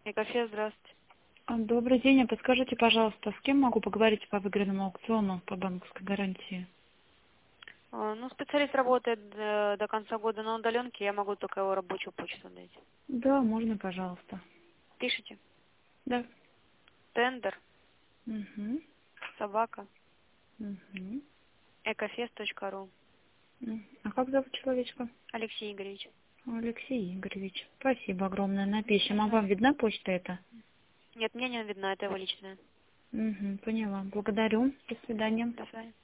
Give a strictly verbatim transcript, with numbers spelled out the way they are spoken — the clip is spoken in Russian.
Экофест, здравствуйте. А, Добрый день. А подскажите, пожалуйста, с кем могу поговорить по выигранному аукциону по банковской гарантии? А, Ну, специалист работает э, до конца года на удаленке, я могу только его рабочую почту дать. Да, можно, пожалуйста. Пишите. Да. Тендер, Угу. собака, Угу. экофест точка ру. А как зовут человечка? Алексей Игоревич. Алексей Игоревич. Спасибо огромное. Напишем. А вам видна почта эта? Нет, мне не видно, это его личное. Угу, поняла. Благодарю. До свидания. До свидания.